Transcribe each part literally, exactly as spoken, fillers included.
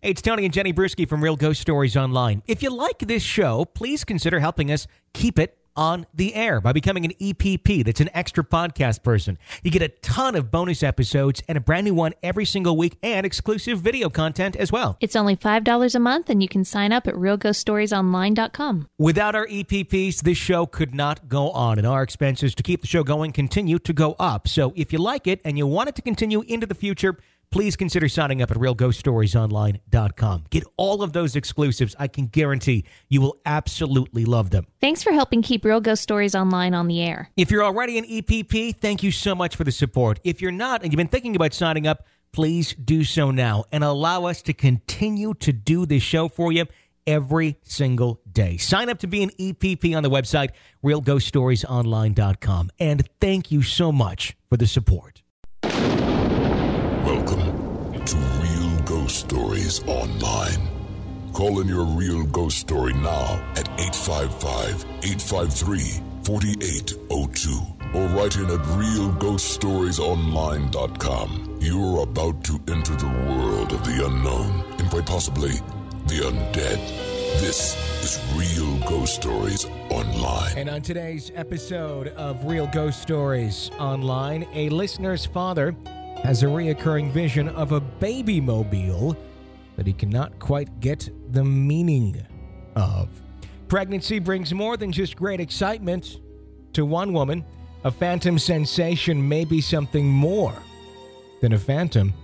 Hey, it's Tony and Jenny Bruschi from Real Ghost Stories Online. If you like this show, please consider helping us keep it on the air by becoming an E P P. That's an extra podcast person. You get a ton of bonus episodes and a brand new one every single week and exclusive video content as well. It's only five dollars a month and you can sign up at real ghost stories online dot com. Without our E P Ps, this show could not go on, and our expenses to keep the show going continue to go up. So if you like it and you want it to continue into the future, please consider signing up at real ghost stories online dot com. Get all of those exclusives. I can guarantee you will absolutely love them. Thanks for helping keep Real Ghost Stories Online on the air. If you're already an E P P, thank you so much for the support. If you're not and you've been thinking about signing up, please do so now and allow us to continue to do this show for you every single day. Sign up to be an E P P on the website, real ghost stories online dot com. And thank you so much for the support. Welcome to Real Ghost Stories Online. Call in your real ghost story now at eight five five, eight five three, four eight zero two or write in at real ghost stories online dot com. You're about to enter the world of the unknown and quite possibly the undead. This is Real Ghost Stories Online. And on today's episode of Real Ghost Stories Online, a listener's father has a reoccurring vision of a baby mobile that he cannot quite get the meaning of. Pregnancy brings more than just great excitement. To one woman, a phantom sensation may be something more than a phantom.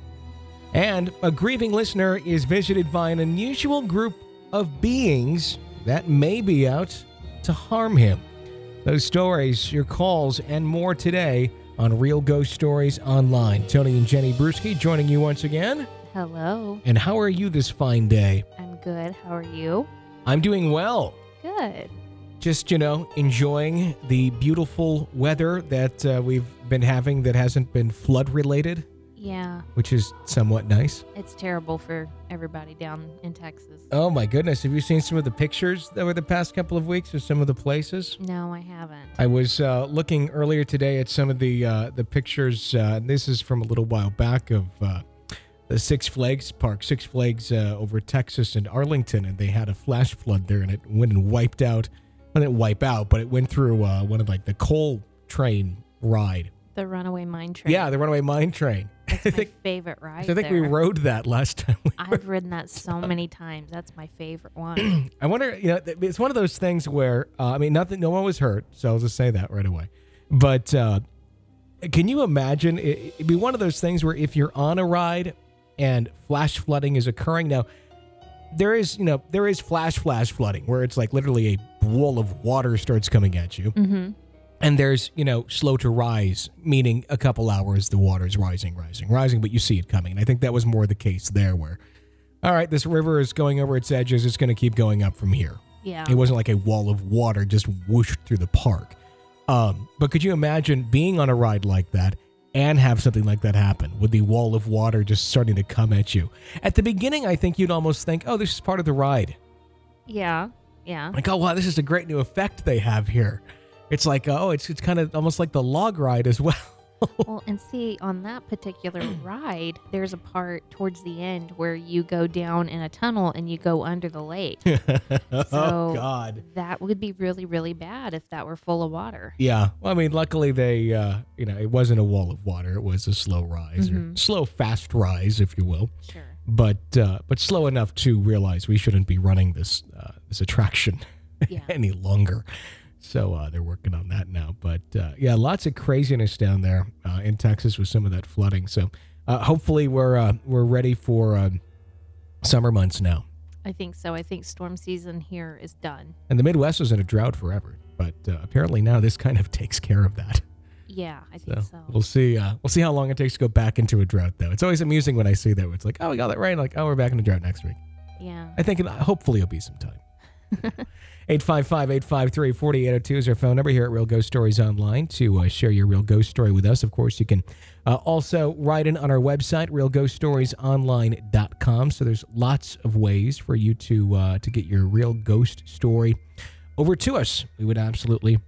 And a grieving listener is visited by an unusual group of beings that may be out to harm him. Those stories, your calls, and more today on Real Ghost Stories Online. Tony and Jenny Bruschi joining you once again. Hello. And how are you this fine day? I'm good. How are you? I'm doing well. Good. Just, you know, enjoying the beautiful weather that uh, we've been having that hasn't been flood-related. Yeah. Which is somewhat nice. It's terrible for everybody down in Texas. Oh my goodness. Have you seen some of the pictures over the past couple of weeks of some of the places? No, I haven't. I was uh, looking earlier today at some of the uh, the pictures. Uh, this is from a little while back of uh, the Six Flags Park, Six Flags uh, over Texas and Arlington, and they had a flash flood there, and it went and wiped out. Well, it didn't wipe out, but it went through uh, one of like the coal train ride. The runaway mine train. Yeah, the runaway mine train. That's my favorite ride. So I think there. we rode that last time. We I've ridden that so many times. That's my favorite one. I wonder, you know, it's one of those things where, uh, I mean, nothing, no one was hurt, so I'll just say that right away. But uh, can you imagine, it, it'd be one of those things where if you're on a ride and flash flooding is occurring, now, there is, you know, there is flash, flash flooding, where it's like literally a wall of water starts coming at you. Mm-hmm. And there's, you know, slow to rise, meaning a couple hours the water's rising, rising, rising, but you see it coming. And I think that was more the case there where, all right, this river is going over its edges. It's going to keep going up from here. Yeah. It wasn't like a wall of water just whooshed through the park. Um, but could you imagine being on a ride like that and have something like that happen with the wall of water just starting to come at you? At the beginning, I think you'd almost think, oh, this is part of the ride. Yeah. Yeah. Like, oh, wow, this is a great new effect they have here. It's like, oh, it's it's kind of almost like the log ride as well. Well, and see, on that particular ride, there's a part towards the end where you go down in a tunnel and you go under the lake. Oh, So God. that would be really, really bad if that were full of water. Yeah. Well, I mean, luckily they, uh, you know, it wasn't a wall of water. It was a slow rise, Mhm. or slow, fast rise, if you will. Sure. But uh, but slow enough to realize we shouldn't be running this uh, this attraction Yeah. any longer. So uh, they're working on that now. But uh, yeah, lots of craziness down there uh, in Texas with some of that flooding. So uh, hopefully we're uh, we're ready for uh, summer months now. I think so. I think storm season here is done. And the Midwest was in a drought forever, but uh, apparently now this kind of takes care of that. Yeah, I think so. We'll see. Uh, we'll see how long it takes to go back into a drought, though. It's always amusing when I see that. Where it's like, oh, we got that rain. Like, oh, we're back in a drought next week. Yeah. I think it, hopefully it'll be some time. eight five five, eight five three, four eight zero two is our phone number here at Real Ghost Stories Online to uh, share your real ghost story with us. Of course, you can uh, also write in on our website, real ghost stories online dot com. So there's lots of ways for you to uh, to get your real ghost story over to us. We would absolutely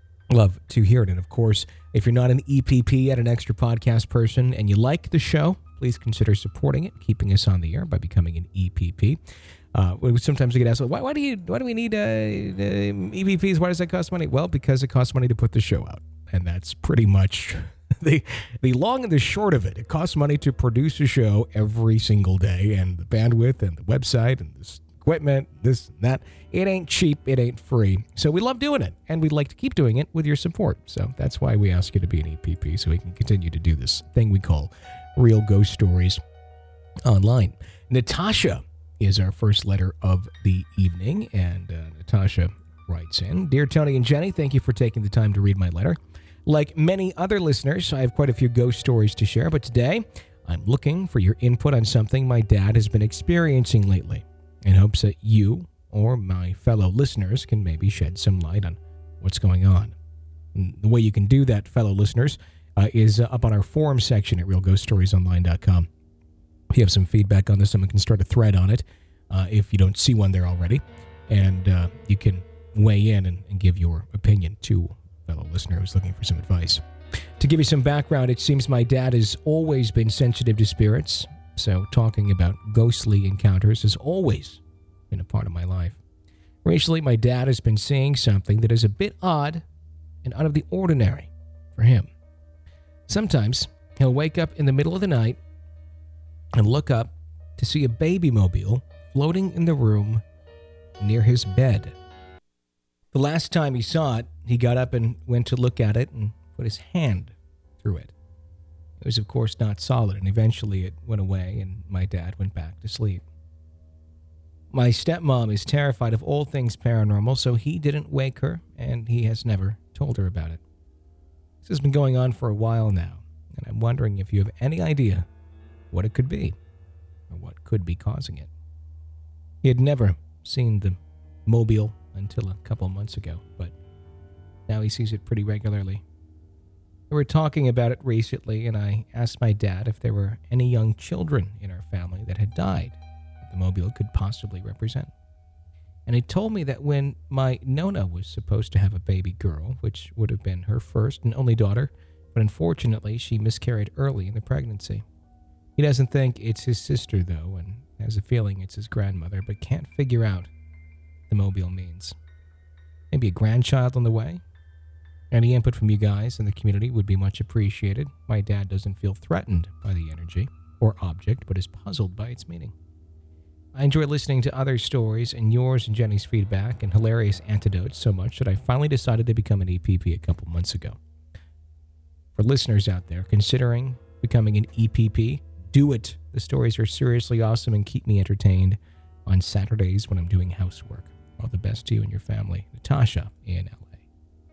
love to hear it. And of course, if you're not an E P P yet, an extra podcast person, and you like the show, please consider supporting it, keeping us on the air by becoming an E P P. Uh, sometimes we get asked, why, why do you, why do we need uh, uh, E P Ps? Why does that cost money? Well, because it costs money to put the show out, and that's pretty much the the long and the short of it. It costs money to produce a show every single day, and the bandwidth, and the website, and this equipment, this and that. It ain't cheap. It ain't free. So we love doing it, and we'd like to keep doing it with your support. So that's why we ask you to be an E P P, so we can continue to do this thing we call Real Ghost Stories Online. Natasha is our first letter of the evening, and uh, Natasha writes in, Dear Tony and Jenny, thank you for taking the time to read my letter. Like many other listeners, I have quite a few ghost stories to share, but today I'm looking for your input on something my dad has been experiencing lately, in hopes that you or my fellow listeners can maybe shed some light on what's going on. And the way you can do that, fellow listeners, uh, is uh, up on our forum section at real ghost stories online dot com. If you have some feedback on this, someone can start a thread on it uh, if you don't see one there already. And uh, you can weigh in and, and give your opinion to a fellow listener who's looking for some advice. To give you some background, it seems my dad has always been sensitive to spirits, so talking about ghostly encounters has always been a part of my life. Recently, my dad has been seeing something that is a bit odd and out of the ordinary for him. Sometimes he'll wake up in the middle of the night and look up to see a baby mobile floating in the room near his bed. The last time he saw it, he got up and went to look at it and put his hand through it. It was, of course, not solid, and eventually it went away, and my dad went back to sleep. My stepmom is terrified of all things paranormal, so he didn't wake her, and he has never told her about it. This has been going on for a while now, and I'm wondering if you have any idea what it could be, or what could be causing it. He had never seen the mobile until a couple months ago, but now he sees it pretty regularly. We were talking about it recently, and I asked my dad if there were any young children in our family that had died that the mobile could possibly represent. And he told me that when my Nona was supposed to have a baby girl, which would have been her first and only daughter, but unfortunately she miscarried early in the pregnancy. He doesn't think it's his sister, though, and has a feeling it's his grandmother, but can't figure out what the mobile means. Maybe a grandchild on the way? Any input from you guys in the community would be much appreciated. My dad doesn't feel threatened by the energy or object, but is puzzled by its meaning. I enjoy listening to other stories and yours and Jenny's feedback and hilarious anecdotes so much that I finally decided to become an E P P a couple months ago. For listeners out there considering becoming an E P P, do it. The stories are seriously awesome and keep me entertained on Saturdays when I'm doing housework. All the best to you and your family. Natasha in L A.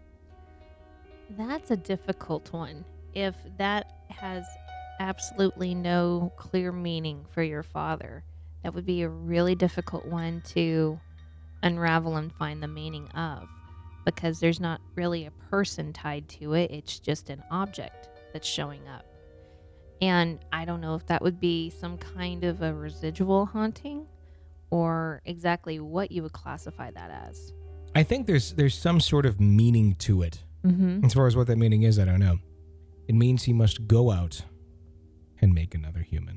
That's a difficult one. If that has absolutely no clear meaning for your father, that would be a really difficult one to unravel and find the meaning of, because there's not really a person tied to it. It's just an object that's showing up. And I don't know if that would be some kind of a residual haunting or exactly what you would classify that as. I think there's there's some sort of meaning to it. Mm-hmm. As far as what that meaning is, I don't know. It means he must go out and make another human.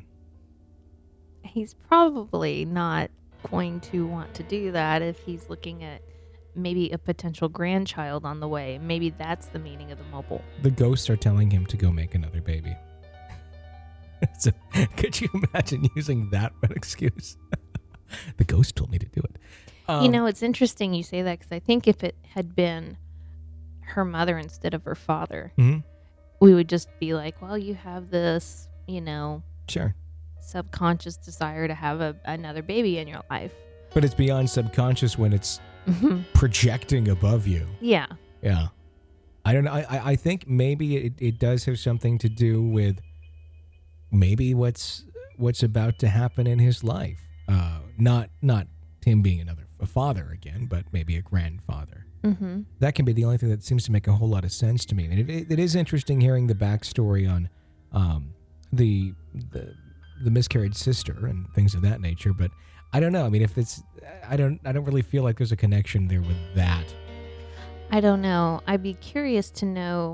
He's probably not going to want to do that if he's looking at maybe a potential grandchild on the way. Maybe that's the meaning of the mobile. The ghosts are telling him to go make another baby. So, could you imagine using that for an excuse? The ghost told me to do it. Um, you know, it's interesting you say that, because I think if it had been her mother instead of her father, mm-hmm. we would just be like, well, you have this, you know, sure, subconscious desire to have a, another baby in your life. But it's beyond subconscious when it's projecting above you. Yeah. Yeah. I don't know. I, I think maybe it, it does have something to do with maybe what's what's about to happen in his life. Uh, not not him being another a father again, but maybe a grandfather. Mm-hmm. That can be the only thing that seems to make a whole lot of sense to me. And it, it, it is interesting hearing the backstory on um, the, the the miscarried sister and things of that nature. But I don't know. I mean, if it's, I don't, I don't really feel like there's a connection there with that. I don't know. I'd be curious to know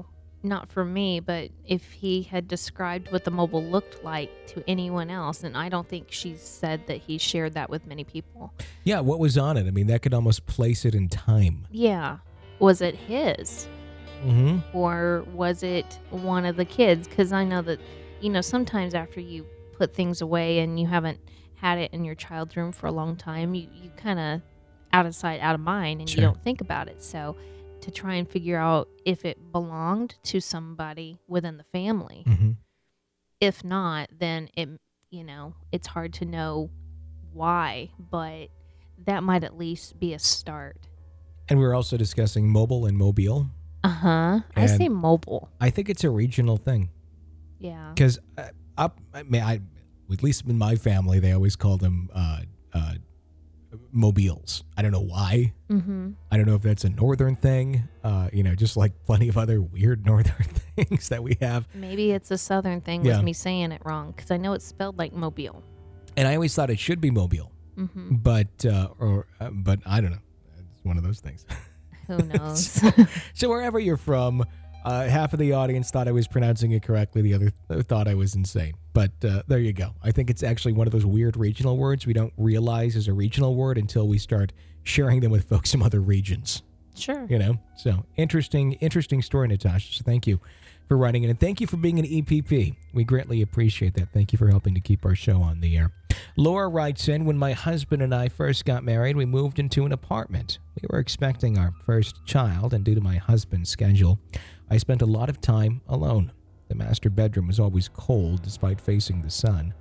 not for me, but if he had described what the mobile looked like to anyone else, and I don't think she said that he shared that with many people. Yeah, what was on it? I mean, that could almost place it in time. Yeah. Was it his? Mm-hmm. Or was it one of the kids? Because I know that, you know, sometimes after you put things away and you haven't had it in your child's room for a long time, you, you kind of out of sight, out of mind, and Sure. you don't think about it. So to try and figure out if it belonged to somebody within the family. Mm-hmm. If not, then it, you know, it's hard to know why, but that might at least be a start. And we're also discussing mobile and mobile. Uh-huh. I And- say mobile. I think it's a regional thing. Yeah. Because uh, up, I mean, I, at least in my family, they always called them uh, uh, mobiles. I don't know why. Mm-hmm. I don't know if that's a northern thing, uh, you know, just like plenty of other weird northern things that we have. Maybe it's a southern thing Yeah. with me saying it wrong, because I know it's spelled like mobile. And I always thought it should be mobile, Mm-hmm. but uh, or uh, but I don't know. It's one of those things. Who knows? so, so wherever you're from, uh, half of the audience thought I was pronouncing it correctly. The other th- thought I was insane. But uh, there you go. I think it's actually one of those weird regional words we don't realize is a regional word until we start sharing them with folks from other regions. Sure. You know, so interesting, interesting story, Natasha. So thank you for writing it, and thank you for being an E P P. We greatly appreciate that. Thank you for helping to keep our show on the air. Laura writes in, when my husband and I first got married, we moved into an apartment. We were expecting our first child, and due to my husband's schedule, I spent a lot of time alone. The master bedroom was always cold despite facing the sun.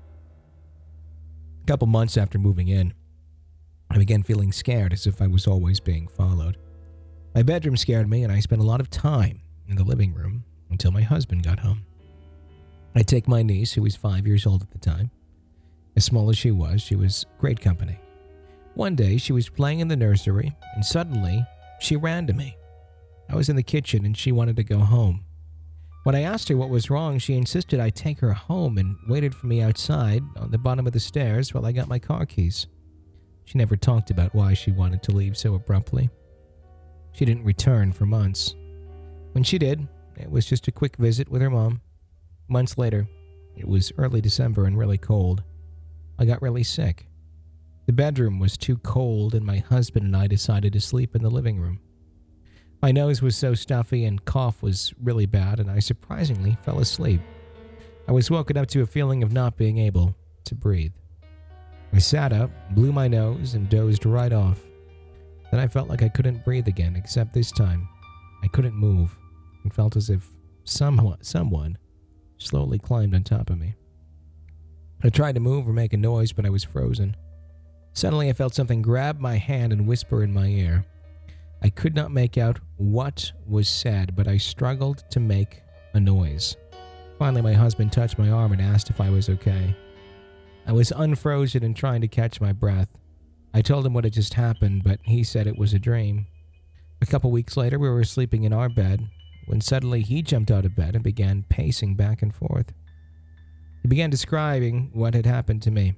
A couple months after moving in, I began feeling scared, as if I was always being followed. My bedroom scared me, and I spent a lot of time in the living room until my husband got home. I'd take my niece, who was five years old at the time. As small as she was, she was great company. One day, she was playing in the nursery, and suddenly, she ran to me. I was in the kitchen, and she wanted to go home. When I asked her what was wrong, she insisted I take her home and waited for me outside on the bottom of the stairs while I got my car keys. She never talked about why she wanted to leave so abruptly. She didn't return for months. When she did, it was just a quick visit with her mom. Months later, it was early December and really cold. I got really sick. The bedroom was too cold, and my husband and I decided to sleep in the living room. My nose was so stuffy and cough was really bad, and I surprisingly fell asleep. I was woken up to a feeling of not being able to breathe. I sat up, blew my nose, and dozed right off. Then I felt like I couldn't breathe again, except this time I couldn't move and felt as if someone, someone slowly climbed on top of me. I tried to move or make a noise, but I was frozen. Suddenly I felt something grab my hand and whisper in my ear. I could not make out what was said, but I struggled to make a noise. Finally, my husband touched my arm and asked if I was okay. I was unfrozen and trying to catch my breath. I told him what had just happened, but he said it was a dream. A couple weeks later, we were sleeping in our bed when suddenly he jumped out of bed and began pacing back and forth. He began describing what had happened to me.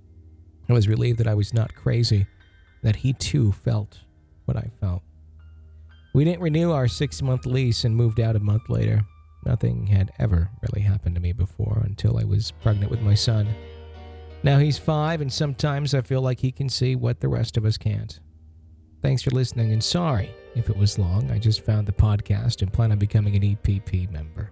I was relieved that I was not crazy, that he too felt what I felt. We didn't renew our six-month lease and moved out a month later. Nothing had ever really happened to me before until I was pregnant with my son. Now he's five, and sometimes I feel like he can see what the rest of us can't. Thanks for listening, and sorry if it was long. I just found the podcast and plan on becoming an E P P member.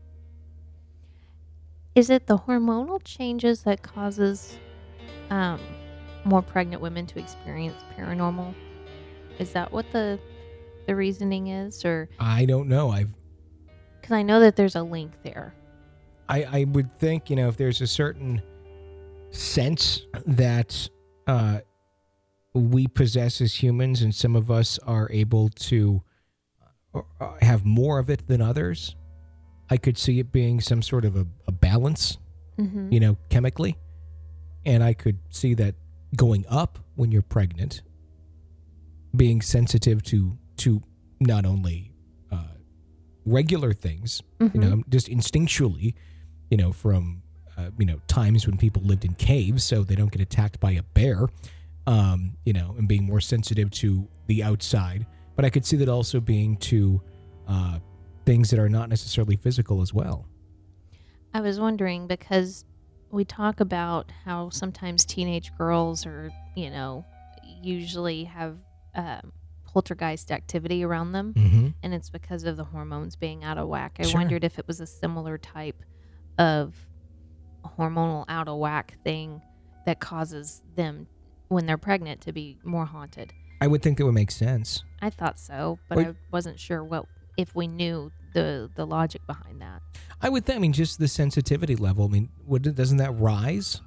Is it the hormonal changes that causes um, more pregnant women to experience paranormal? Is that what the the reasoning is, or I don't know. I've because I know that there's a link there. I, I would think, you know, if there's a certain sense that uh, we possess as humans, and some of us are able to uh, have more of it than others, I could see it being some sort of a, a balance, Mm-hmm. you know, chemically. And I could see that going up when you're pregnant, being sensitive to to not only uh, regular things, Mm-hmm. you know, just instinctually, you know, from, uh, you know, times when people lived in caves so they don't get attacked by a bear, um, you know, and being more sensitive to the outside. But I could see that also being to uh, things that are not necessarily physical as well. I was wondering because we talk about how sometimes teenage girls are, you know, usually have um, poltergeist activity around them, Mm-hmm. and it's because of the hormones being out of whack. I Sure. wondered if it was a similar type of hormonal out of whack thing that causes them, when they're pregnant, to be more haunted. I would think that would make sense. I thought so, but Wait. I wasn't sure what if we knew the the logic behind that. I would think, I mean, just the sensitivity level. I mean, would, doesn't that rise?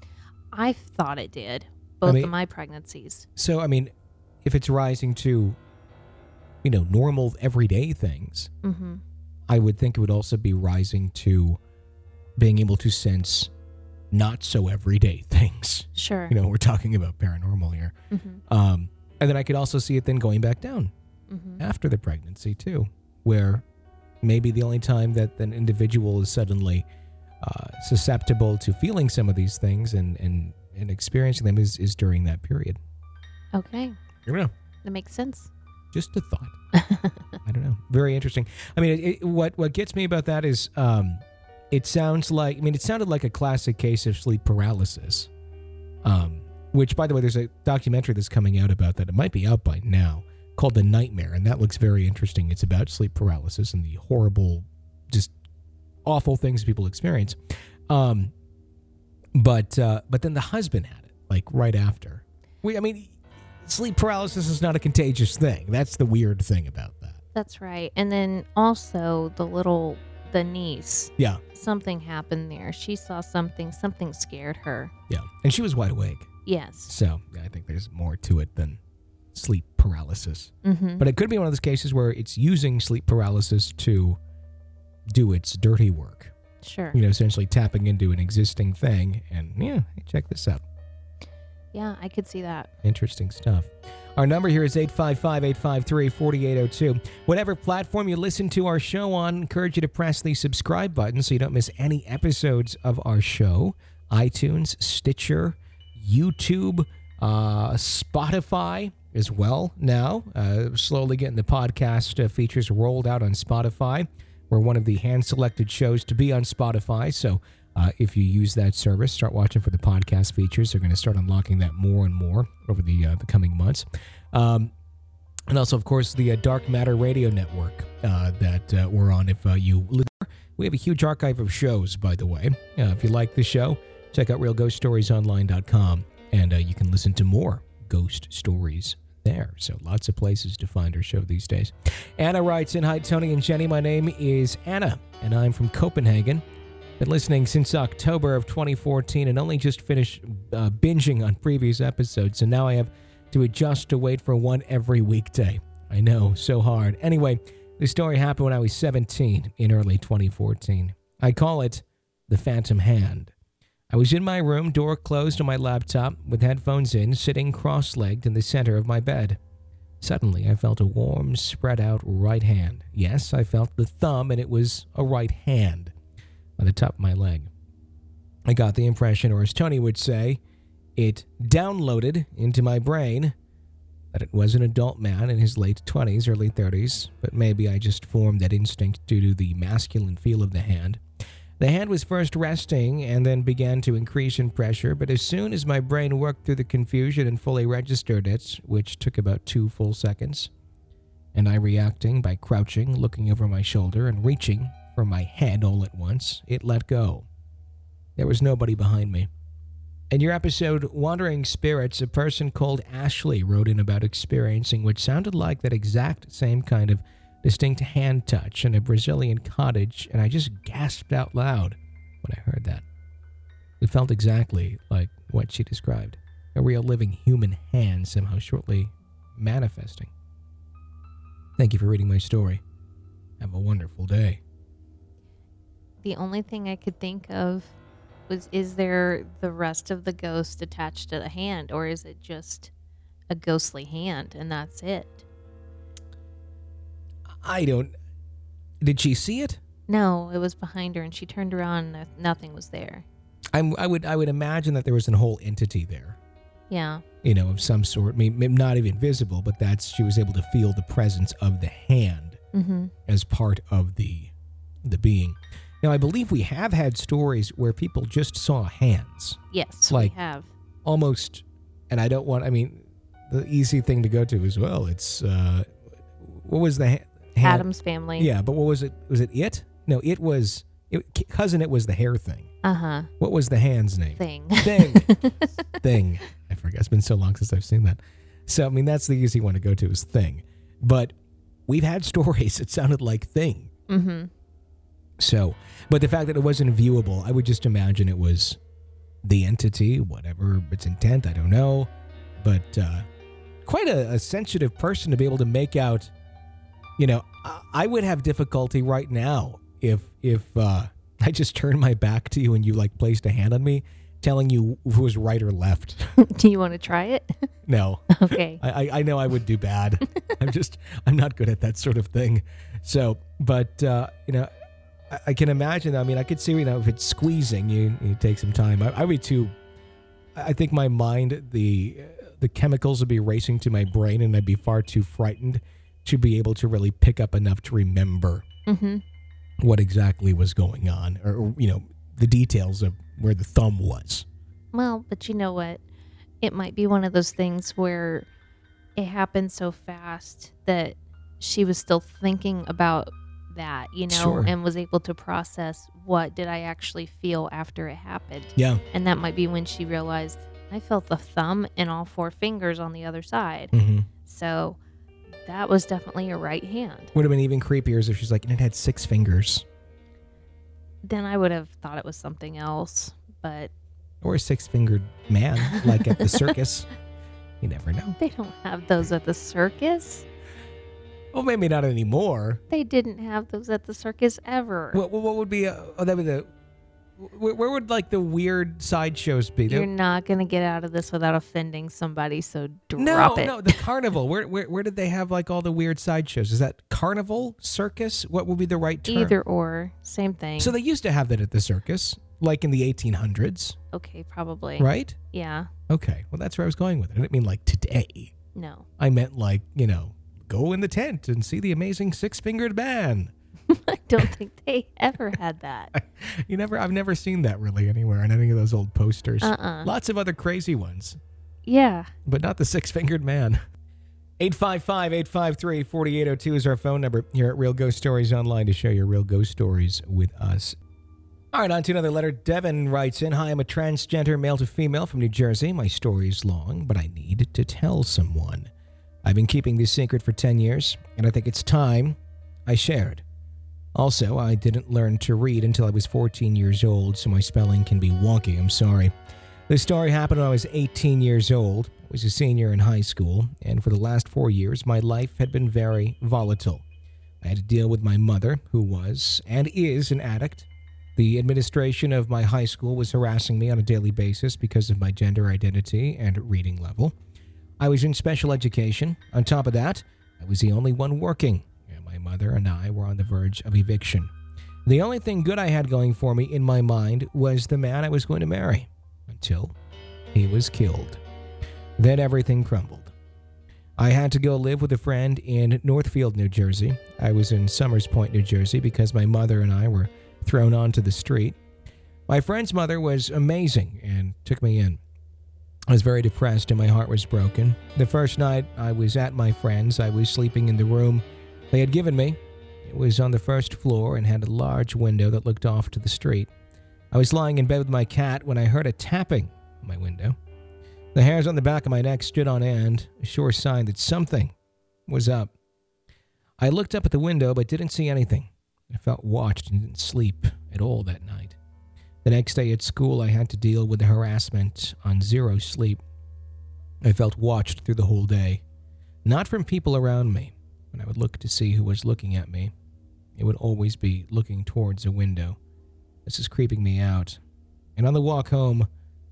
I thought it did, both mean- of my pregnancies. So, I mean, if it's rising to, you know, normal everyday things, Mm-hmm. I would think it would also be rising to being able to sense not so everyday things. Sure. You know, we're talking about paranormal here. Mm-hmm. Um, and then I could also see it then going back down Mm-hmm. after the pregnancy too, where maybe the only time that an individual is suddenly uh, susceptible to feeling some of these things and, and, and experiencing them is, is during that period. Okay, I don't know. that makes sense. Just a thought. I don't know. Very interesting. I mean, it, it, what what gets me about that is um, it sounds like, I mean, it sounded like a classic case of sleep paralysis, um, which, by the way, there's a documentary that's coming out about that. It might be out by now, called The Nightmare, and that looks very interesting. It's about sleep paralysis and the horrible, just awful things people experience. Um, but uh, but then the husband had it, like, right after. We, I mean, sleep paralysis is not a contagious thing. That's the weird thing about that. That's right. And then also the little the niece. Yeah, Something happened there. She saw something. Something scared her. yeah. And she was wide awake. Yes. So yeah, I think there's more to it than sleep paralysis. Mm-hmm. But it could be one of those cases where it's using sleep paralysis to do its dirty work. Sure. You know, essentially tapping into an existing thing and, yeah, hey, check this out. Yeah, I could see that. Interesting stuff. Our number here is eight five five, eight five three, four eight zero two. Whatever platform you listen to our show on, encourage you to press the subscribe button so you don't miss any episodes of our show. iTunes, Stitcher, YouTube, uh, Spotify as well now. Uh, slowly getting the podcast uh, features rolled out on Spotify. We're one of the hand-selected shows to be on Spotify, so Uh, if you use that service, start watching for the podcast features. They're going to start unlocking that more and more over the uh, the coming months. Um, and also, of course, the uh, Dark Matter Radio Network uh, that uh, we're on. If uh, you live there, we have a huge archive of shows, by the way. Uh, if you like the show, check out real ghost stories online dot com, and uh, you can listen to more ghost stories there. So lots of places to find our show these days. Anna writes in, "Hi, Tony and Jenny. My name is Anna, and I'm from Copenhagen. Been listening since October of twenty fourteen and only just finished uh, binging on previous episodes, so now I have to adjust to wait for one every weekday. I know, so hard. Anyway, this story happened when I was seventeen in early twenty fourteen. I call it the Phantom Hand. I was in my room, door closed on my laptop, with headphones in, sitting cross-legged in the center of my bed. Suddenly, I felt a warm, spread-out right hand. Yes, I felt the thumb, and it was a right hand on the top of my leg. I got the impression, or as Tony would say, it downloaded into my brain that it was an adult man in his late twenties, early thirties, but maybe I just formed that instinct due to the masculine feel of the hand. The hand was first resting and then began to increase in pressure, but as soon as my brain worked through the confusion and fully registered it, which took about two full seconds, and I reacting by crouching, looking over my shoulder, and reaching for my head all at once, it let go. There was nobody behind me. In your episode, Wandering Spirits, a person called Ashley wrote in about experiencing what sounded like that exact same kind of distinct hand touch in a Brazilian cottage, and I just gasped out loud when I heard that. It felt exactly like what she described, a real living human hand somehow shortly manifesting. Thank you for reading my story. Have a wonderful day. The only thing I could think of was, is there the rest of the ghost attached to the hand, or is it just a ghostly hand and that's it? I don't... Did she see it? No, it was behind her, and she turned around and nothing was there. I'm, I would I would imagine that there was a whole entity there, Yeah. you know, of some sort. Maybe not even visible, but that's she was able to feel the presence of the hand. Mm-hmm. as part of the the being. Now, I believe we have had stories where people just saw hands, Yes, Like- we have. almost, and I don't want. I mean, the easy thing to go to as well. It's uh, what was the ha- hand? Adam's Family. Yeah, but what was it? Was it it? No, it was it, cousin. It was the hair thing. Uh-huh. What was the hand's name? Thing. Thing. Thing. I forget. It's been so long since I've seen that. So I mean, that's the easy one to go to is Thing. But we've had stories that sounded like Thing. Mm-hmm. So, but the fact that it wasn't viewable, I would just imagine it was the entity, whatever its intent, I don't know. But uh, quite a, a sensitive person to be able to make out, you know, I, I would have difficulty right now if if uh, I just turned my back to you and you like placed a hand on me, telling you who was right or left. Do you want to try it? No. Okay. I, I, I know I would do bad. I'm just, I'm not good at that sort of thing. So, but, uh, you know, I, I can imagine, I mean, I could see, you know, if it's squeezing, you, you take some time. I, I would too, I think my mind, the, the chemicals would be racing to my brain and I'd be far too frightened to be able to really pick up enough to remember Mm-hmm. what exactly was going on or, or, you know, the details of where the thumb was. Well, but you know what? It might be one of those things where it happened so fast that she was still thinking about that, you know, Sure. and was able to process what did I actually feel after it happened. Yeah. And that might be when she realized I felt the thumb and all four fingers on the other side. Mm-hmm. So that was definitely a right hand. Would have been even creepier if she's like, and it had six fingers. Then I would have thought it was something else, but Or a six-fingered man, like at the circus. You never know. they don't have those at the circus. Well, maybe not anymore. They didn't have those at the circus ever. What, what what would be? A, oh, that would the. Where, where would like the weird sideshows be? You're There- not going to get out of this without offending somebody, so drop no, it. no, the carnival. Where, where where did they have like all the weird sideshows? Is that carnival, circus? What would be the right term? Either or, same thing. So they used to have that at the circus, like in the eighteen hundreds, okay, probably. right? Yeah. Okay, well that's where I was going with it. I didn't mean like today. No. I meant like, you know, go in the tent and see the amazing six-fingered man. I don't think they ever had that. You never, I've never seen that really anywhere on any of those old posters. Uh-uh. Lots of other crazy ones, Yeah. but not the six-fingered man. eight five five, eight five three, four eight zero two is our phone number here at Real Ghost Stories Online to share your real ghost stories with us. All right, on to another letter. Devin writes in, hi, I'm a transgender male to female from New Jersey. My story is long, but I need to tell someone. I've been keeping this secret for ten years, and I think it's time I shared. Also, I didn't learn to read until I was fourteen years old, so my spelling can be wonky. I'm sorry. This story happened when I was eighteen years old. I was a senior in high school, and for the last four years, my life had been very volatile. I had to deal with my mother, who was and is an addict. The administration of my high school was harassing me on a daily basis because of my gender identity and reading level. I was in special education. On top of that, I was the only one working. My mother and I were on the verge of eviction. The only thing good I had going for me in my mind was the man I was going to marry, until he was killed. Then everything crumbled. I had to go live with a friend in Northfield, New Jersey. I was in Summers Point, New Jersey, because my mother and I were thrown onto the street. My friend's mother was amazing and took me in. I was very depressed and my heart was broken. The first night I was at my friend's, I was sleeping in the room they had given me. It was on the first floor and had a large window that looked off to the street. I was lying in bed with my cat when I heard a tapping on my window. The hairs on the back of my neck stood on end, a sure sign that something was up. I looked up at the window but didn't see anything. I felt watched and didn't sleep at all that night. The next day at school, I had to deal with the harassment on zero sleep. I felt watched through the whole day, not from people around me. When I would look to see who was looking at me, it would always be looking towards a window. This is creeping me out. And on the walk home,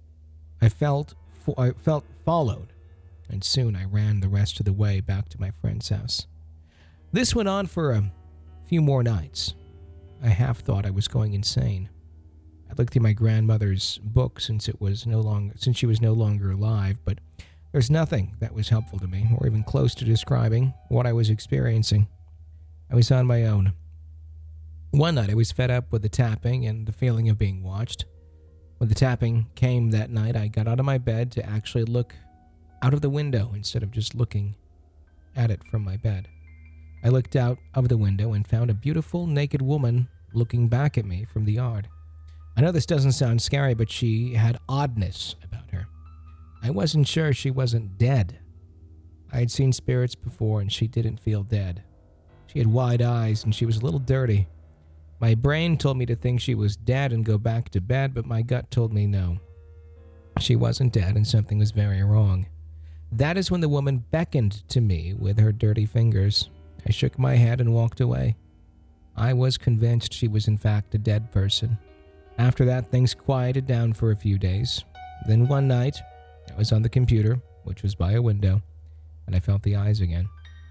I felt fo- I felt followed, and soon I ran the rest of the way back to my friend's house. This went on for a few more nights. I half thought I was going insane. I looked through my grandmother's book since it was no longer since she was no longer alive, but there's nothing that was helpful to me, or even close to describing what I was experiencing. I was on my own. One night I was fed up with the tapping and the feeling of being watched. When the tapping came that night, I got out of my bed to actually look out of the window instead of just looking at it from my bed. I looked out of the window and found a beautiful naked woman looking back at me from the yard. I know this doesn't sound scary, but she had oddness about her. I wasn't sure she wasn't dead. I had seen spirits before and she didn't feel dead. She had wide eyes and she was a little dirty. My brain told me to think she was dead and go back to bed, but my gut told me no. She wasn't dead and something was very wrong. That is when the woman beckoned to me with her dirty fingers. I shook my head and walked away. I was convinced she was in fact a dead person. After that, things quieted down for a few days. Then one night, I was on the computer, which was by a window, and I felt the eyes again.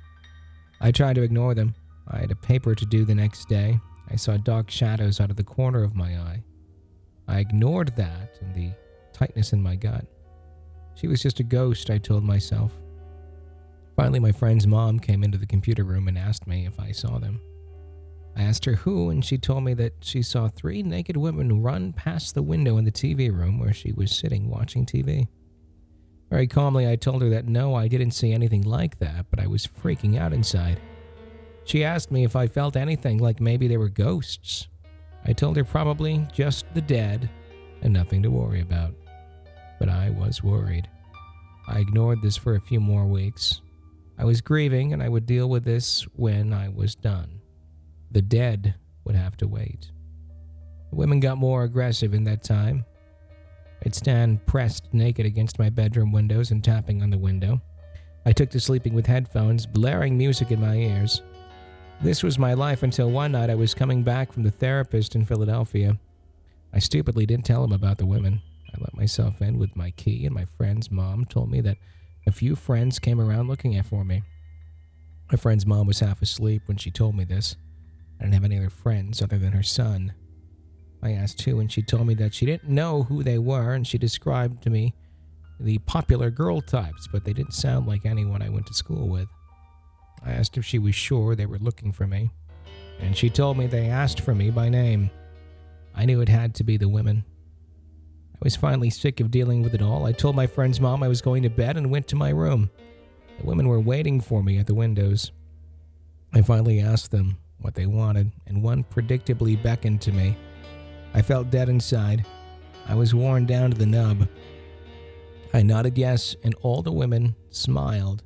I tried to ignore them. I had a paper to do the next day. I saw dark shadows out of the corner of my eye. I ignored that and the tightness in my gut. She was just a ghost, I told myself. Finally, my friend's mom came into the computer room and asked me if I saw them. I asked her who, and she told me that she saw three naked women run past the window in the T V room where she was sitting watching T V. Very calmly, I told her that no, I didn't see anything like that, but I was freaking out inside. She asked me if I felt anything like maybe they were ghosts. I told her probably just the dead and nothing to worry about. But I was worried. I ignored this for a few more weeks. I was grieving and I would deal with this when I was done. The dead would have to wait. The women got more aggressive in that time. I'd stand pressed naked against my bedroom windows and tapping on the window. I took to sleeping with headphones, blaring music in my ears. This was my life until one night I was coming back from the therapist in Philadelphia. I stupidly didn't tell him about the women. I let myself in with my key, and my friend's mom told me that a few friends came around looking for me. My friend's mom was half asleep when she told me this. I didn't have any other friends other than her son. I asked who, and she told me that she didn't know who they were, and she described to me the popular girl types, but they didn't sound like anyone I went to school with. I asked if she was sure they were looking for me, and she told me they asked for me by name. I knew it had to be the women. I was finally sick of dealing with it all. I told my friend's mom I was going to bed and went to my room. The women were waiting for me at the windows. I finally asked them what they wanted, and one predictably beckoned to me. I felt dead inside. I was worn down to the nub. I nodded yes, and all the women smiled.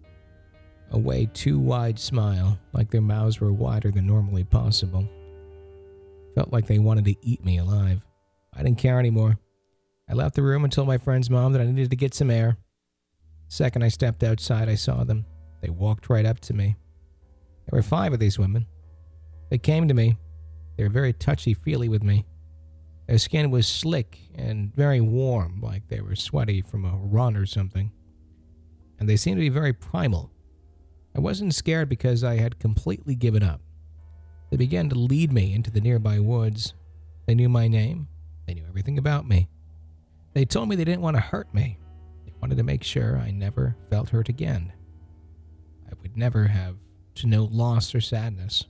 A way too wide smile, like their mouths were wider than normally possible. Felt like they wanted to eat me alive. I didn't care anymore. I left the room and told my friend's mom that I needed to get some air. The second I stepped outside, I saw them. They walked right up to me. There were five of these women. They came to me. They were very touchy-feely with me. Their skin was slick and very warm, like they were sweaty from a run or something. And they seemed to be very primal. I wasn't scared because I had completely given up. They began to lead me into the nearby woods. They knew my name. They knew everything about me. They told me they didn't want to hurt me. They wanted to make sure I never felt hurt again. I would never have to know loss or sadness.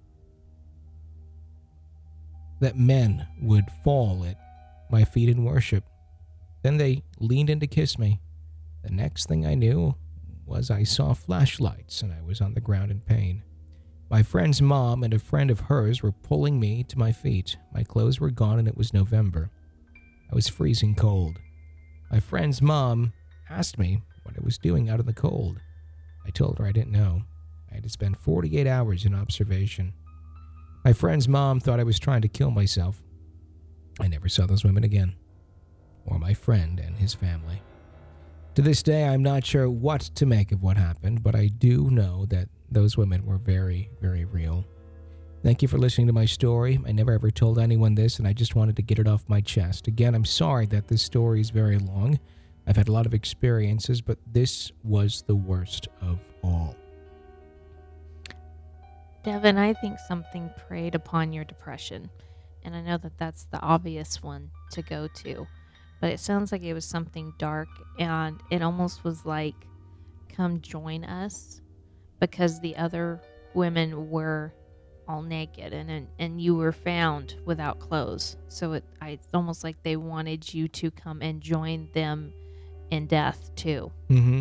That men would fall at my feet in worship. Then they leaned in to kiss me. The next thing I knew was I saw flashlights and I was on the ground in pain. My friend's mom and a friend of hers were pulling me to my feet. My clothes were gone and it was November. I was freezing cold. My friend's mom asked me what I was doing out in the cold. I told her I didn't know. I had to spend forty-eight hours in observation. My friend's mom thought I was trying to kill myself. I never saw those women again, or my friend and his family. To this day, I'm not sure what to make of what happened, but I do know that those women were very, very real. Thank you for listening to my story. I never ever told anyone this, and I just wanted to get it off my chest. Again, I'm sorry that this story is very long. I've had a lot of experiences, but this was the worst of all. Devin, I think something preyed upon your depression, and I know that that's the obvious one to go to, but it sounds like it was something dark, and it almost was like, come join us, because the other women were all naked, and and, and you were found without clothes. So it, I, it's almost like they wanted you to come and join them in death too. Mm-hmm.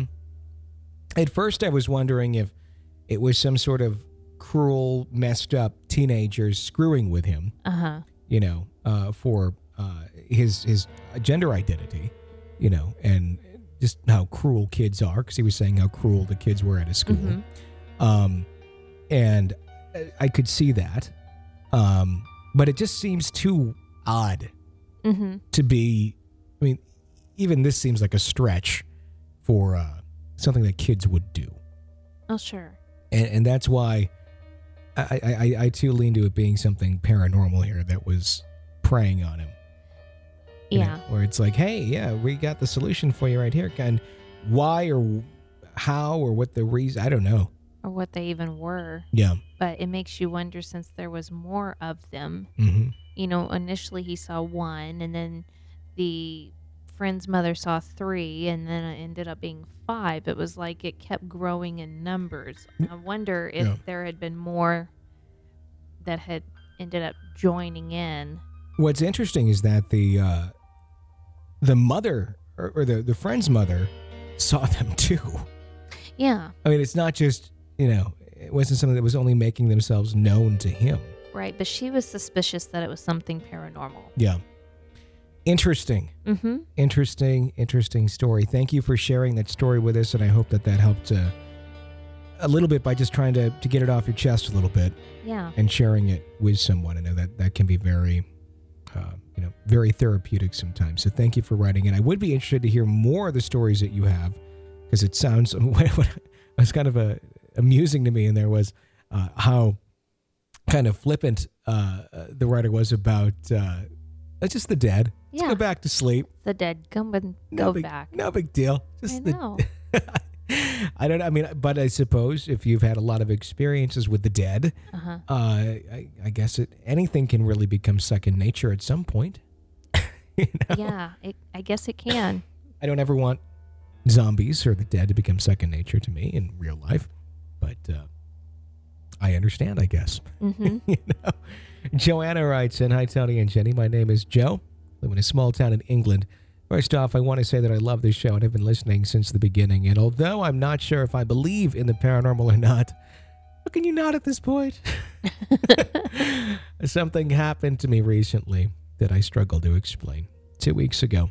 At first, I was wondering if it was some sort of cruel, messed up teenagers screwing with him. Uh huh. You know, uh, for uh, his his gender identity. You know, and just how cruel kids are, because he was saying how cruel the kids were at his school. Mm-hmm. Um, and I could see that. Um, but it just seems too odd Mm-hmm. to be, I mean, even this seems like a stretch for uh, something that kids would do. Oh, sure. And, and that's why I, I, I too lean to it being something paranormal here that was preying on him. You Yeah. know, where it's like, hey, yeah, we got the solution for you right here. And why or how or what the reason, I don't know. Or what they even were. Yeah. But it makes you wonder, since there was more of them. Mm-hmm. You know, initially he saw one, and then the friend's mother saw three, and then it ended up being five. It was like it kept growing in numbers. I wonder if Yeah. there had been more that had ended up joining in. What's interesting is that the uh, the mother or, or the, the friend's mother saw them too. Yeah, I mean, it's not just, you know, it wasn't something that was only making themselves known to him. right. But she was suspicious that it was something paranormal. Yeah. Interesting. Mm-hmm. Interesting, interesting story. Thank you for sharing that story with us, and I hope that that helped uh, a little bit by just trying to, to get it off your chest a little bit Yeah. and sharing it with someone. I know that that can be very, uh, you know, very therapeutic sometimes. So thank you for writing in. I would be interested to hear more of the stories that you have, because it sounds, what was kind of a, amusing to me in there was uh, how kind of flippant uh, the writer was about uh, just the dead. Let's Yeah. go back to sleep. The dead come and No go big, back. No big deal. Just I the, know. I don't. I mean, but I suppose if you've had a lot of experiences with the dead, Uh-huh. uh, I, I guess it, anything can really become second nature at some point. You know? Yeah, it, I guess it can. I don't ever want zombies or the dead to become second nature to me in real life, but uh, I understand, I guess. Mm-hmm. You know, Joanna writes in, "Hi Tony and Jenny, my name is Joe. I live in a small town in England. First off, I want to say that I love this show and have been listening since the beginning. And although I'm not sure if I believe in the paranormal or not, how can you not at this point? Something happened to me recently that I struggle to explain. Two weeks ago,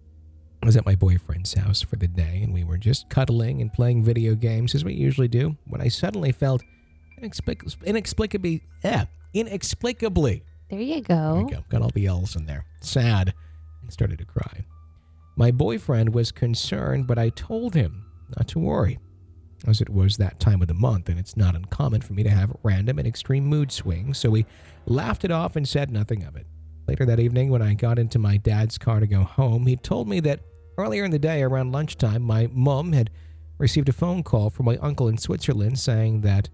I was at my boyfriend's house for the day, and we were just cuddling and playing video games as we usually do, when I suddenly felt inexplic- inexplicably, yeah, inexplicably, There you there go. we go, got all the L's in there, sad, and started to cry. My boyfriend was concerned, but I told him not to worry, as it was that time of the month, and it's not uncommon for me to have random and extreme mood swings, so we laughed it off and said nothing of it. Later that evening, when I got into my dad's car to go home, he told me that earlier in the day, around lunchtime, my mom had received a phone call from my uncle in Switzerland saying that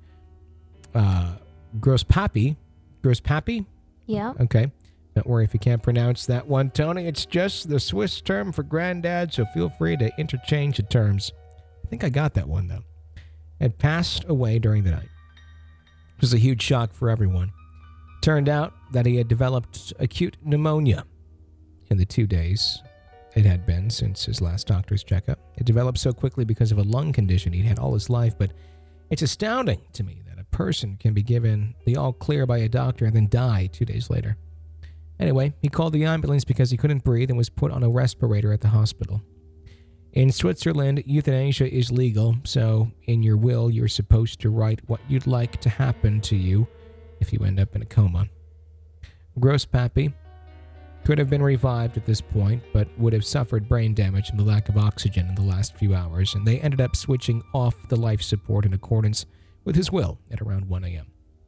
uh, Gross Pappy, Gross Pappy? Yeah. Okay. Don't worry if you can't pronounce that one, Tony. It's just the Swiss term for granddad, so feel free to interchange the terms. I think I got that one, though. Had passed away during the night. It was a huge shock for everyone. Turned out that he had developed acute pneumonia in the two days it had been since his last doctor's checkup. It developed so quickly because of a lung condition he'd had all his life, but it's astounding to me that a person can be given the all clear by a doctor and then die two days later. Anyway, he called the ambulance because he couldn't breathe and was put on a respirator at the hospital. In Switzerland, euthanasia is legal, so in your will, you're supposed to write what you'd like to happen to you if you end up in a coma. Gross Pappy could have been revived at this point, but would have suffered brain damage from the lack of oxygen in the last few hours, and they ended up switching off the life support in accordance with his will at around one a.m.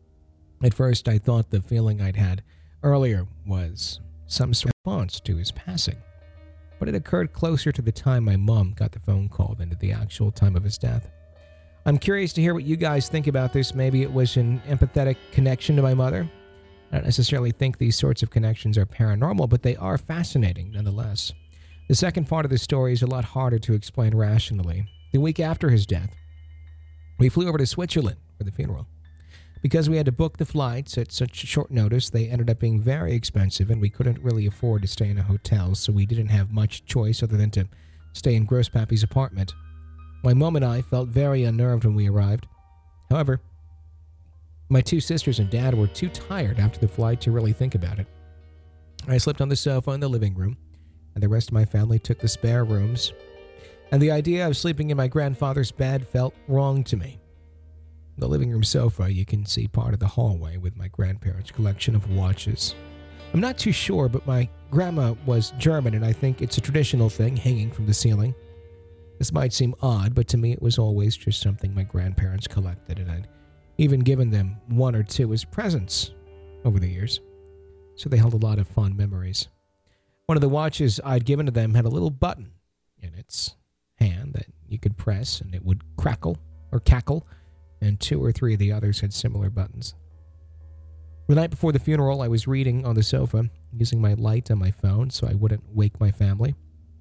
At first, I thought the feeling I'd had earlier was some sort of response to his passing, but it occurred closer to the time my mom got the phone call than to the actual time of his death. I'm curious to hear what you guys think about this. Maybe it was an empathetic connection to my mother. I don't necessarily think these sorts of connections are paranormal, but they are fascinating nonetheless. The second part of the story is a lot harder to explain rationally. The week after his death, we flew over to Switzerland for the funeral. Because we had to book the flights at such short notice, they ended up being very expensive, and we couldn't really afford to stay in a hotel, so we didn't have much choice other than to stay in Gross Pappy's apartment. My mom and I felt very unnerved when we arrived. However, my two sisters and dad were too tired after the flight to really think about it. I slept on the sofa in the living room, and the rest of my family took the spare rooms, and the idea of sleeping in my grandfather's bed felt wrong to me. The living room sofa, you can see part of the hallway with my grandparents' collection of watches. I'm not too sure, but my grandma was German, and I think it's a traditional thing hanging from the ceiling. This might seem odd, but to me it was always just something my grandparents collected, and I'd even given them one or two as presents over the years. So they held a lot of fond memories. One of the watches I'd given to them had a little button in its hand that you could press, and it would crackle or cackle, and two or three of the others had similar buttons. The night before the funeral, I was reading on the sofa, using my light on my phone so I wouldn't wake my family.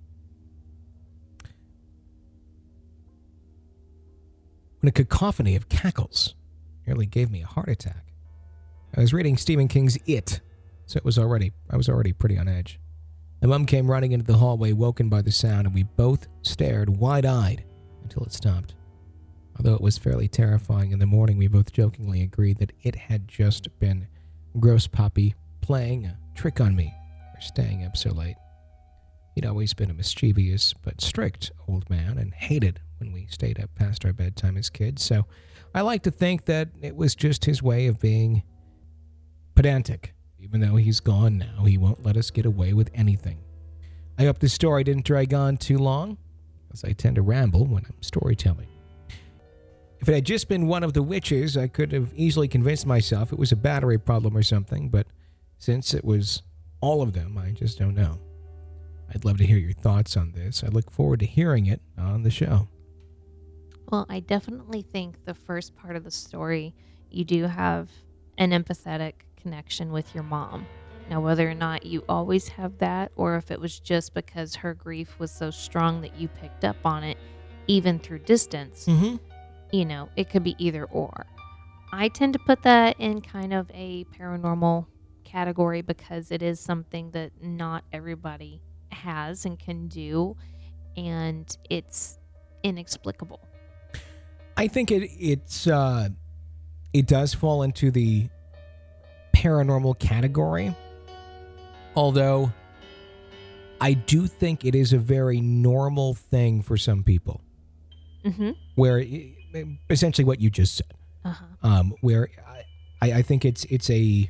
When a cacophony of cackles nearly gave me a heart attack. I was reading Stephen King's It, so it was already I was already pretty on edge. My mom came running into the hallway, woken by the sound, and we both stared wide-eyed until it stopped. Although it was fairly terrifying in the morning, we both jokingly agreed that it had just been Gross Pappy playing a trick on me for staying up so late. He'd always been a mischievous but strict old man and hated when we stayed up past our bedtime as kids, so I like to think that it was just his way of being pedantic. Even though he's gone now, he won't let us get away with anything. I hope this story didn't drag on too long, as I tend to ramble when I'm storytelling. If it had just been one of the witches, I could have easily convinced myself it was a battery problem or something, but since it was all of them, I just don't know. I'd love to hear your thoughts on this. I look forward to hearing it on the show. Well, I definitely think the first part of the story, you do have an empathetic connection with your mom. Now, whether or not you always have that, or if it was just because her grief was so strong that you picked up on it, even through distance, Mm-hmm. you know, it could be either or. I tend to put that in kind of a paranormal category because it is something that not everybody has and can do, and it's inexplicable. I think it it's uh, it does fall into the paranormal category, although I do think it is a very normal thing for some people. Mm-hmm. Where it, essentially what you just said, Uh-huh. um, where I, I think it's it's a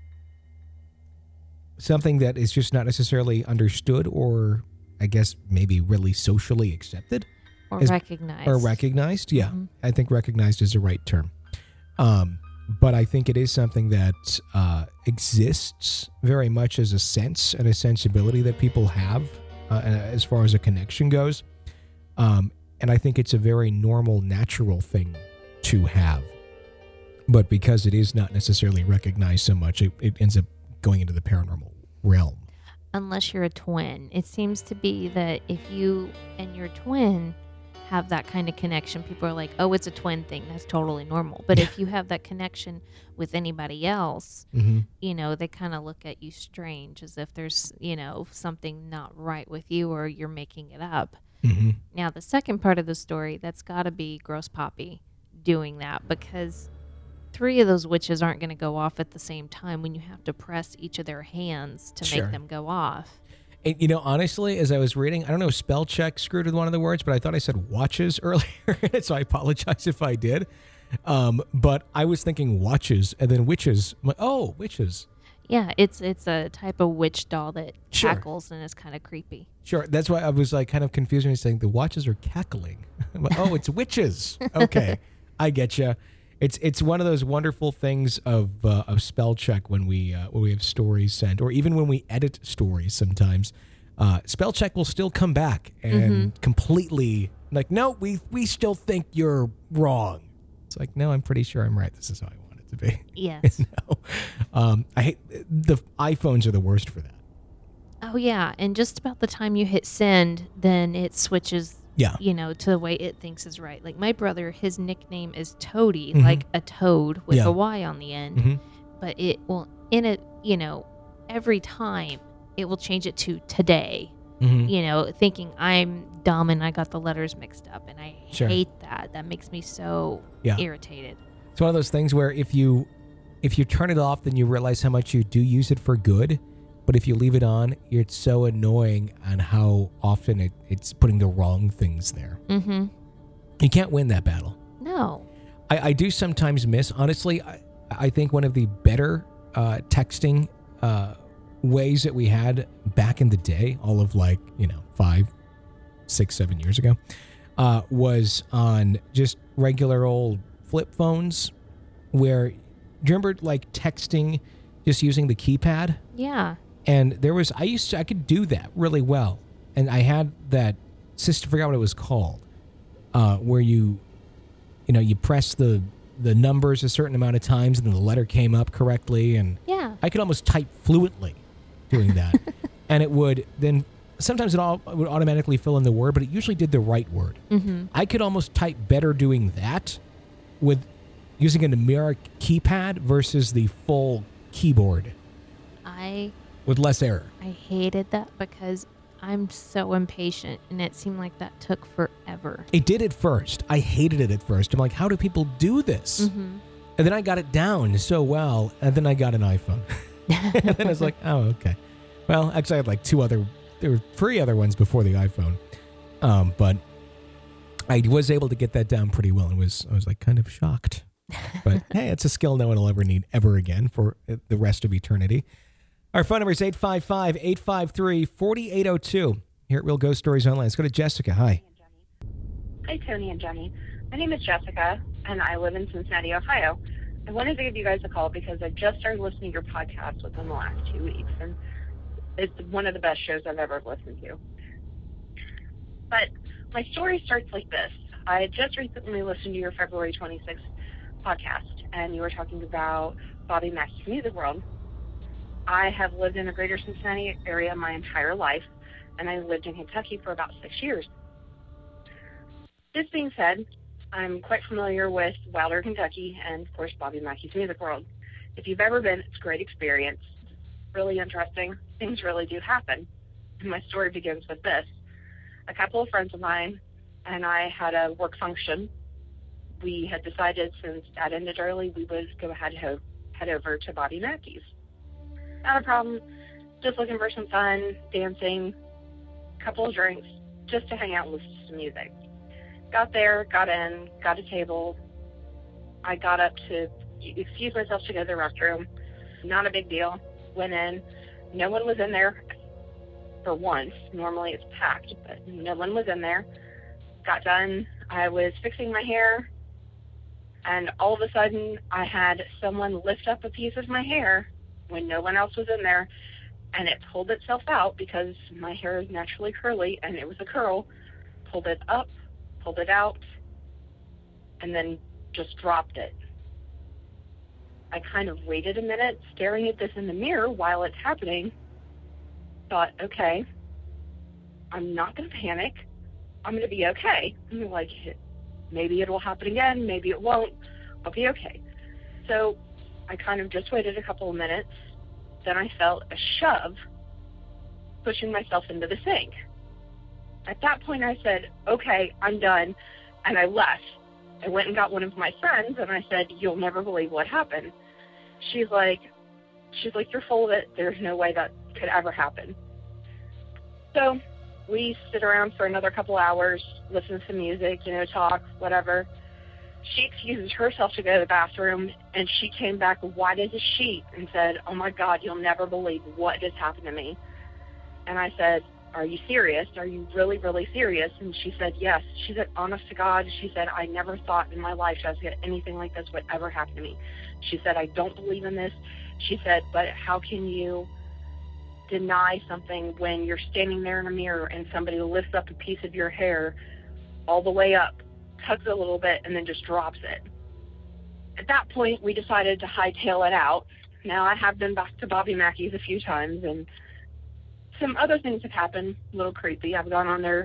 something that is just not necessarily understood, or I guess maybe really socially accepted. Or Is- recognized. Or recognized, yeah. Mhm. I think recognized is the right term. Um, but I think it is something that uh, exists very much as a sense and a sensibility that people have uh, as far as a connection goes. Um, and I think it's a very normal, natural thing to have. But because it is not necessarily recognized so much, it, it ends up going into the paranormal realm. Unless you're a twin. It seems to be that if you and your twin have that kind of connection, people are like, oh, it's a twin thing. That's totally normal. But if you have that connection with anybody else, Mm-hmm. you know, they kind of look at you strange, as if there's, you know, something not right with you or you're making it up. Mm-hmm. Now, the second part of the story, that's got to be Gross Pappy doing that, because three of those witches aren't going to go off at the same time when you have to press each of their hands to Sure. make them go off. And, you know, honestly, as I was reading, I don't know, spell check screwed with one of the words, but I thought I said watches earlier, so I apologize if I did. Um, but I was thinking watches and then witches. I'm like, oh, witches. Yeah, it's it's a type of witch doll that Sure. cackles and is kind of creepy. Sure. That's why I was like kind of confused when you're saying the watches are cackling. I'm like, oh, it's witches. Okay. I get you. It's it's one of those wonderful things of uh, of spell check when we uh, when we have stories sent, or even when we edit stories. Sometimes uh, spell check will still come back and completely like, no, we we still think you're wrong. It's like, no, I'm pretty sure I'm right. This is how I want it to be. Yes. no, um, I hate the iPhones are the worst for that. Oh, yeah. And just about the time you hit send, then it switches Yeah. you know, to the way it thinks is right. Like my brother, his nickname is Toady, Mhm. like a toad with Yeah. a Y on the end. hmm But it will, in it, you know, every time it will change it to today, hmm you know, thinking I'm dumb and I got the letters mixed up. And I Sure. hate that. That makes me so Yeah. irritated. It's one of those things where if you if you turn it off, then you realize how much you do use it for good. But if you leave it on, it's so annoying on how often it, it's putting the wrong things there. Mm-hmm. You can't win that battle. No. I, I do sometimes miss, honestly, I, I think one of the better uh, texting uh, ways that we had back in the day, all of like, you know, five, six, seven years ago, uh, was on just regular old flip phones where, do you remember like texting just using the keypad? Yeah. And there was, I used to, I could do that really well. And I had that system, I forgot what it was called, uh, where you, you know, you press the, the numbers a certain amount of times and then the letter came up correctly. And Yeah. I could almost type fluently doing that. And it would then, sometimes it all it would automatically fill in the word, but it usually did the right word. Mm-hmm. I could almost type better doing that with using a numeric keypad versus the full keyboard I with less error. I hated that because I'm so impatient and it seemed like that took forever. It did at first. I hated it at first. I'm like, how do people do this? Mm-hmm. And then I got it down so well, and then I got an iPhone. And then I was like, oh, okay. Well, actually, I had like two other, there were three other ones before the iPhone. Um, but I was able to get that down pretty well and was, I was like kind of shocked. But hey, it's a skill no one will ever need ever again for the rest of eternity. Our phone number is eight five five, eight five three, four eight zero two. Here at Real Ghost Stories Online. Let's go to Jessica. Hi. Hi, Tony and Jenny. My name is Jessica, and I live in Cincinnati, Ohio. I wanted to give you guys a call because I just started listening to your podcast within the last two weeks, and it's one of the best shows I've ever listened to. But my story starts like this. I just recently listened to your February twenty-sixth podcast, and you were talking about Bobby Mackey's Music World. I have lived in the greater Cincinnati area my entire life, and I lived in Kentucky for about six years. This being said, I'm quite familiar with Wilder, Kentucky, and, of course, Bobby Mackey's Music World. If you've ever been, it's a great experience. Really interesting. Things really do happen. And my story begins with this. A couple of friends of mine and I had a work function. We had decided since that ended early, we would go ahead and ho- head over to Bobby Mackey's. Not a problem. Just looking for some fun, dancing, a couple of drinks, just to hang out and listen to some music. Got there, got in, got a table. I got up to excuse myself to go to the restroom. Not a big deal. Went in. No one was in there for once. Normally it's packed, but no one was in there. Got done. I was fixing my hair, and all of a sudden I had someone lift up a piece of my hair when no one else was in there, and it pulled itself out because my hair is naturally curly, and it was a curl. Pulled it up, pulled it out, and then just dropped it. I kind of waited a minute, staring at this in the mirror while it's happening. Thought, okay, I'm not going to panic. I'm going to be okay. I'm like, maybe it will happen again, maybe it won't. I'll be okay. So I kind of just waited a couple of minutes. Then I felt a shove pushing myself into the sink. At that point, I said, okay, I'm done, and I left. I went and got one of my friends, and I said, you'll never believe what happened. She's like, she's like, you're full of it. There's no way that could ever happen. So we sit around for another couple hours, listen to some music, you know, talk, whatever. She excuses herself to go to the bathroom, and she came back white as a sheet and said, oh, my God, you'll never believe what just happened to me. And I said, are you serious? Are you really, really serious? And she said, yes. She said, honest to God, she said, I never thought in my life that anything like this would ever happen to me. She said, I don't believe in this. She said, but how can you deny something when you're standing there in a mirror and somebody lifts up a piece of your hair all the way up, tugs it a little bit, and then just drops it? At that point, we decided to hightail it out. Now, I have been back to Bobby Mackey's a few times, and some other things have happened, a little creepy. I've gone on there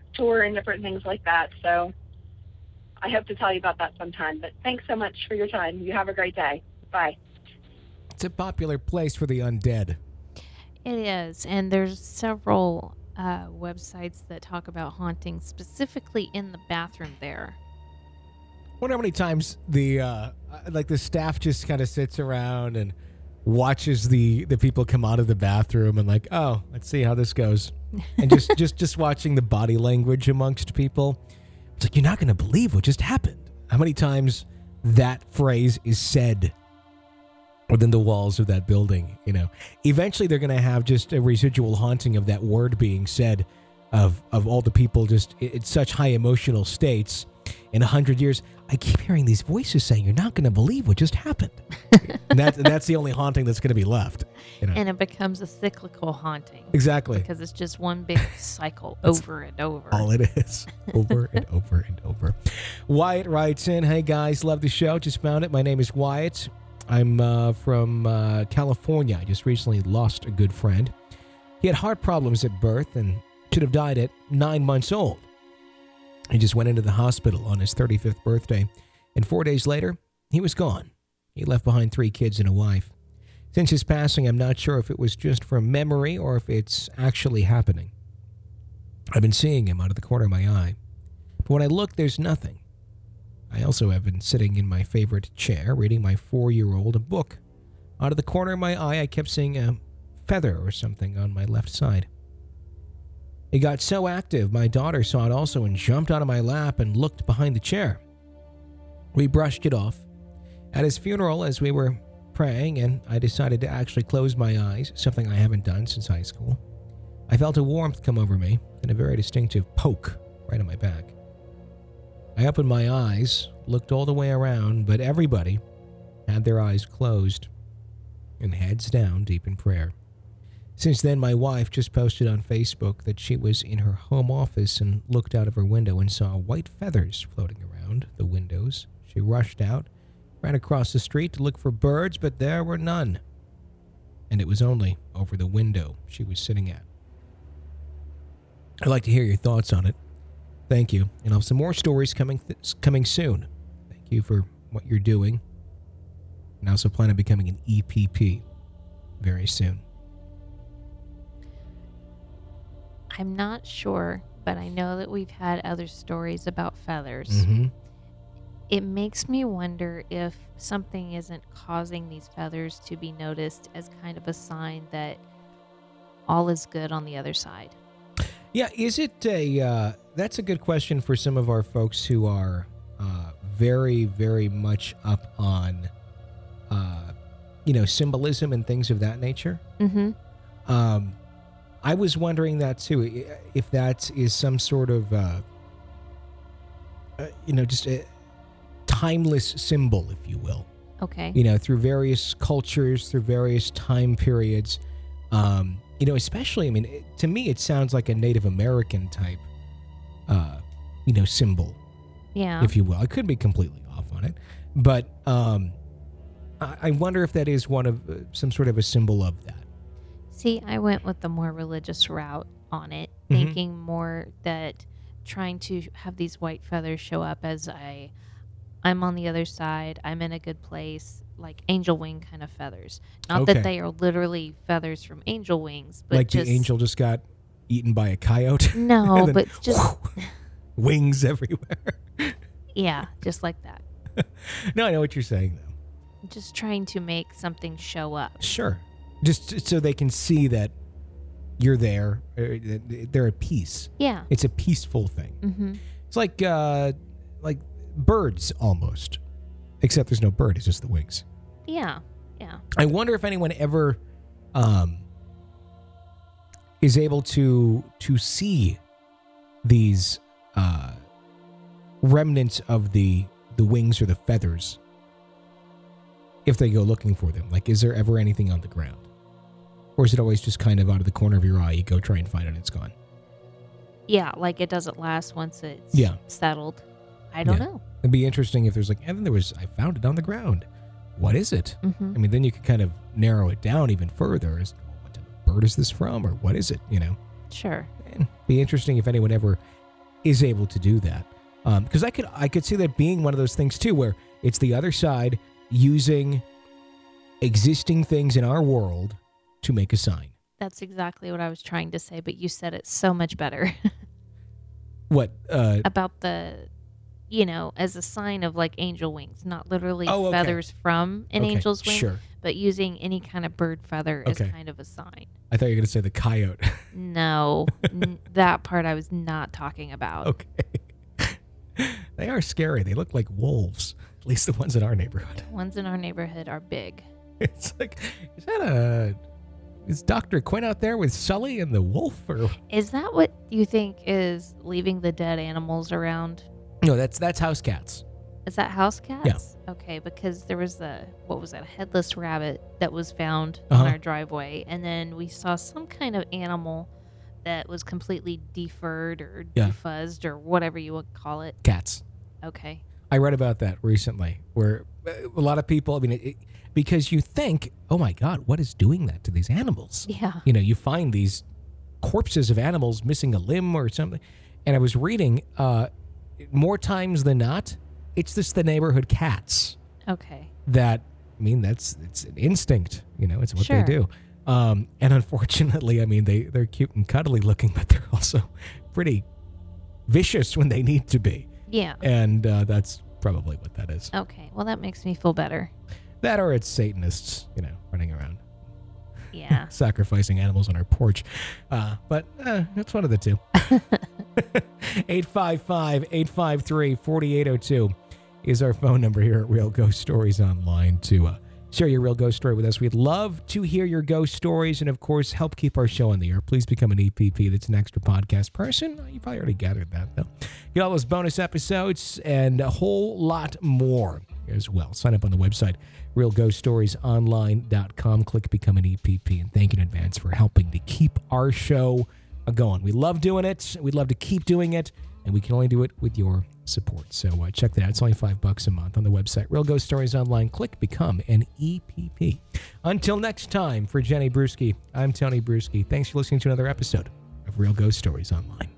tour and different things like that. So I hope to tell you about that sometime. But thanks so much for your time. You have a great day. Bye. It's a popular place for the undead. It is, and there's several uh, websites that talk about haunting specifically in the bathroom there. I wonder how many times the uh, like the staff just kind of sits around and watches the, the people come out of the bathroom and like, oh, let's see how this goes. And just, just, just watching the body language amongst people. It's like, you're not going to believe what just happened. How many times that phrase is said within the walls of that building, you know? Eventually they're going to have just a residual haunting of that word being said of, of all the people just in such high emotional states. In a hundred years, I keep hearing these voices saying, you're not going to believe what just happened. and, that, and that's the only haunting that's going to be left. You know? And it becomes a cyclical haunting. Exactly. Because it's just one big cycle over and over. All it is. Over and over and over. Wyatt writes in, hey guys, love the show. Just found it. My name is Wyatt. I'm uh, from uh, California. I just recently lost a good friend. He had heart problems at birth and should have died at nine months old. He just went into the hospital on his thirty-fifth birthday, and four days later, he was gone. He left behind three kids and a wife. Since his passing, I'm not sure if it was just from memory or if it's actually happening. I've been seeing him out of the corner of my eye, but when I look, there's nothing. I also have been sitting in my favorite chair, reading my four-year-old a book. Out of the corner of my eye, I kept seeing a feather or something on my left side. It got so active, my daughter saw it also and jumped out of my lap and looked behind the chair. We brushed it off. At his funeral, as we were praying, and I decided to actually close my eyes, something I haven't done since high school, I felt a warmth come over me and a very distinctive poke right on my back. I opened my eyes, looked all the way around, but everybody had their eyes closed and heads down deep in prayer. Since then, my wife just posted on Facebook that she was in her home office and looked out of her window and saw white feathers floating around the windows. She rushed out, ran across the street to look for birds, but there were none. And it was only over the window she was sitting at. I'd like to hear your thoughts on it. Thank you. And I'll have some more stories coming th- coming soon. Thank you for what you're doing. And I also plan on becoming an E P P very soon. I'm not sure, but I know that we've had other stories about feathers. Mm-hmm. It makes me wonder if something isn't causing these feathers to be noticed as kind of a sign that all is good on the other side. Yeah, is it a, uh, that's a good question for some of our folks who are uh, very, very much up on, uh, you know, symbolism and things of that nature. Mm-hmm. Um, I was wondering that too, if that is some sort of, uh, uh, you know, just a timeless symbol, if you will. Okay. You know, through various cultures, through various time periods. Um, you know, especially, I mean, it, to me, it sounds like a Native American type, uh, you know, symbol, Yeah. if you will. I could be completely off on it, but um, I, I wonder if that is one of uh, some sort of a symbol of that. See, I went with the more religious route on it, Mhm. thinking more that trying to have these white feathers show up as I, I'm on the other side, I'm in a good place, like angel wing kind of feathers. Not Okay. that they are literally feathers from angel wings, but Like just the angel just got eaten by a coyote. no, and then but just wings everywhere. yeah, just like that. No, I know what you're saying, though. Just trying to make something show up. Sure. Just so they can see that you're there. uh, They're at peace. Yeah. It's a peaceful thing. Mm-hmm. It's like uh, like birds almost, except there's no bird. It's just the wings. Yeah. Yeah. I wonder if anyone ever um, is able to to see these uh, remnants of the the wings or the feathers if they go looking for them. Like, is there ever anything on the ground? Or is it always just kind of out of the corner of your eye? You go try and find it and it's gone. Yeah, like it doesn't last once it's Yeah. settled. I don't Yeah. know. It'd be interesting if there's like, and then there was, I found it on the ground. What is it? Mm-hmm. I mean, then you could kind of narrow it down even further. As what type of bird is this from, or what is it? You know, Sure. and be interesting if anyone ever is able to do that. Because um, I could I could see that being one of those things too, where it's the other side using existing things in our world to make a sign. That's exactly what I was trying to say, but you said it so much better. What? Uh, About the, you know, as a sign of like angel wings, not literally Oh, okay. feathers from an okay, angel's wing, Sure. but using any kind of bird feather Okay. as kind of a sign. I thought you were going to say the coyote. No, n- that part I was not talking about. Okay. They are scary. They look like wolves, at least the ones in our neighborhood. Ones in our neighborhood are big. It's like, is that a, is Doctor Quinn out there with Sully and the wolf? Or Is that what you think is leaving the dead animals around? no, that's that's house cats. Is that house cats? Okay, because there was a, what was that, a headless rabbit that was found Uh-huh. on our driveway. And then we saw some kind of animal that was completely defurred or Yeah. defuzzed or whatever you would call it. Cats. Okay. I read about that recently, where a lot of people, I mean, it, it, because you think, oh my God, what is doing that to these animals? Yeah. You know, you find these corpses of animals missing a limb or something. And I was reading, uh, more times than not, it's just the neighborhood cats Okay. that, I mean, that's, it's an instinct, you know, it's what Sure. they do. Um, and unfortunately, I mean, they, they're cute and cuddly looking, but they're also pretty vicious when they need to be. Yeah. And uh, that's probably what that is. Okay. Well, that makes me feel better. That or it's Satanists, you know, running around Yeah. sacrificing animals on our porch. Uh, but uh, it's one of the two. eight five five, eight five three, four eight zero two is our phone number here at Real Ghost Stories Online to uh, share your real ghost story with us. We'd love to hear your ghost stories and, of course, help keep our show on the air. Please become an E P P. That's an extra podcast person. You probably already gathered that, though. Get all those bonus episodes and a whole lot more as well. Sign up on the website, real ghost stories online dot com. Click Become an E P P. And thank you in advance for helping to keep our show going. We love doing it. We'd love to keep doing it. And we can only do it with your support. So uh, check that out. It's only five bucks a month on the website. Real Ghost Stories Online. Click Become an E P P. Until next time, for Jenny Bruschi, I'm Tony Bruschi. Thanks for listening to another episode of Real Ghost Stories Online.